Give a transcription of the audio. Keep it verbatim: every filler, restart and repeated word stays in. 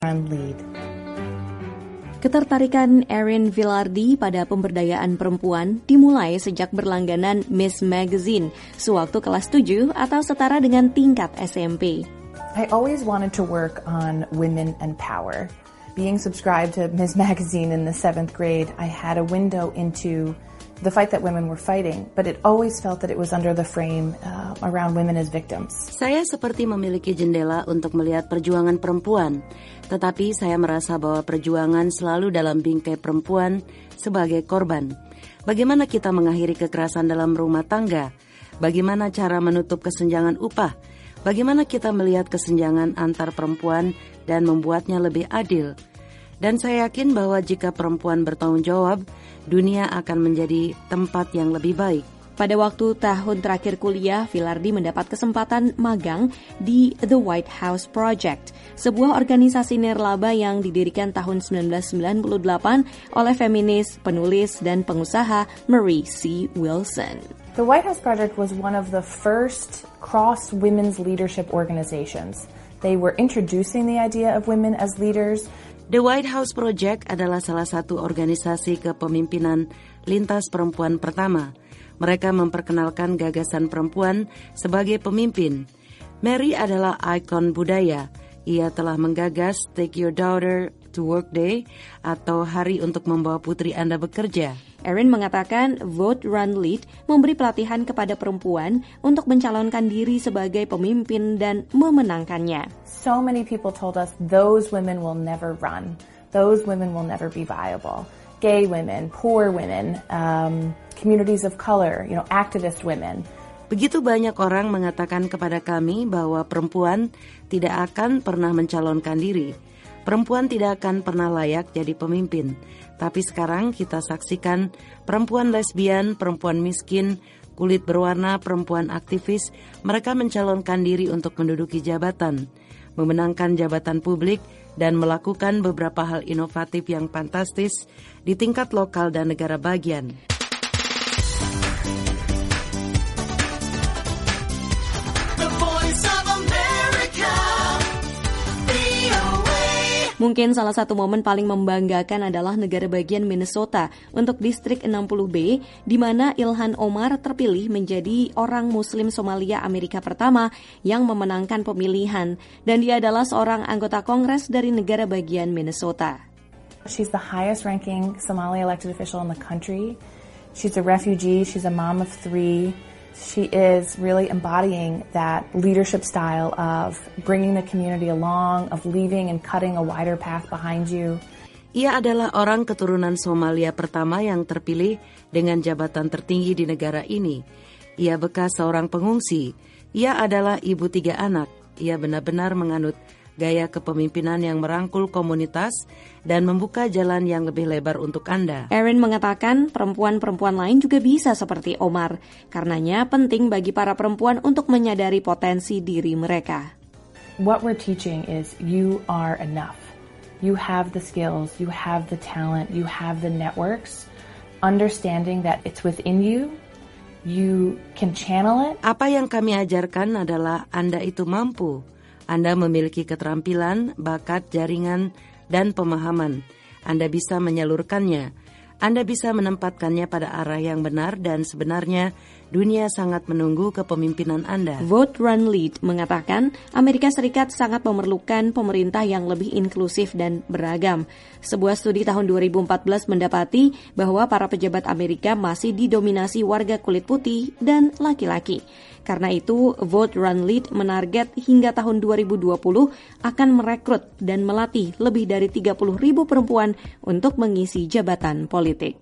Lead. Ketertarikan Erin Vilardi pada pemberdayaan perempuan dimulai sejak berlangganan Miss Magazine sewaktu kelas tujuh atau setara dengan tingkat S M P. I always wanted to work on women and power. Being subscribed to Miss Magazine in the seventh grade, I had a window into the fight that women were fighting, but it always felt that it was under the frame uh, around women as victims. Saya seperti memiliki jendela untuk melihat perjuangan perempuan, tetapi saya merasa bahwa perjuangan selalu dalam bingkai perempuan sebagai korban. Bagaimana kita mengakhiri kekerasan dalam rumah tangga? Bagaimana cara menutup kesenjangan upah? Bagaimana kita melihat kesenjangan antar perempuan dan membuatnya lebih adil? Dan saya yakin bahwa jika perempuan bertanggung jawab, dunia akan menjadi tempat yang lebih baik. Pada waktu tahun terakhir kuliah, Vilardi mendapat kesempatan magang di The White House Project, sebuah organisasi nirlaba yang didirikan tahun sembilan belas sembilan puluh delapan oleh feminis, penulis, dan pengusaha Marie C. Wilson. The White House Project was one of the first cross-women's leadership organizations. They were introducing the idea of women as leaders. The White House Project adalah salah satu organisasi kepemimpinan lintas perempuan pertama. Mereka memperkenalkan gagasan perempuan sebagai pemimpin. Mary adalah ikon budaya. Ia telah menggagas Take Your Daughter to Work Day atau Hari untuk Membawa Putri Anda Bekerja. Erin mengatakan Vote Run Lead memberi pelatihan kepada perempuan untuk mencalonkan diri sebagai pemimpin dan memenangkannya. So many people told us those women will never run. Those women will never be viable. Gay women, poor women, um, communities of color, you know, activist women. Begitu banyak orang mengatakan kepada kami bahwa perempuan tidak akan pernah mencalonkan diri. Perempuan tidak akan pernah layak jadi pemimpin. Tapi sekarang kita saksikan perempuan lesbian, perempuan miskin, kulit berwarna, perempuan aktivis, mereka mencalonkan diri untuk menduduki jabatan, memenangkan jabatan publik, dan melakukan beberapa hal inovatif yang fantastis di tingkat lokal dan negara bagian. Mungkin salah satu momen paling membanggakan adalah negara bagian Minnesota untuk distrik enam puluh B, di mana Ilhan Omar terpilih menjadi orang Muslim Somalia Amerika pertama yang memenangkan pemilihan, dan dia adalah seorang anggota Kongres dari negara bagian Minnesota. She's the highest ranking Somali elected official in the country. She's a refugee, she's a mom of three. She is really embodying that leadership style of bringing the community along, of leaving and cutting a wider path behind you. Ia adalah orang keturunan Somalia pertama yang terpilih dengan jabatan tertinggi di negara ini. Ia bekas seorang pengungsi. Ia adalah ibu tiga anak. Ia benar-benar menganut gaya kepemimpinan yang merangkul komunitas dan membuka jalan yang lebih lebar untuk Anda. Erin mengatakan perempuan-perempuan lain juga bisa seperti Omar. Karenanya penting bagi para perempuan untuk menyadari potensi diri mereka. What we're teaching is you are enough. You have the skills, you have the talent, you have the networks. Understanding that it's within you, you can channel it. Apa yang kami ajarkan adalah Anda itu mampu. Anda memiliki keterampilan, bakat, jaringan, dan pemahaman. Anda bisa menyalurkannya. Anda bisa menempatkannya pada arah yang benar dan sebenarnya dunia sangat menunggu kepemimpinan Anda. Vote Run Lead mengatakan Amerika Serikat sangat memerlukan pemerintah yang lebih inklusif dan beragam. Sebuah studi tahun dua ribu empat belas mendapati bahwa para pejabat Amerika masih didominasi warga kulit putih dan laki-laki. Karena itu, Vote Run Lead menarget hingga tahun dua ribu dua puluh akan merekrut dan melatih lebih dari tiga puluh ribu perempuan untuk mengisi jabatan politik.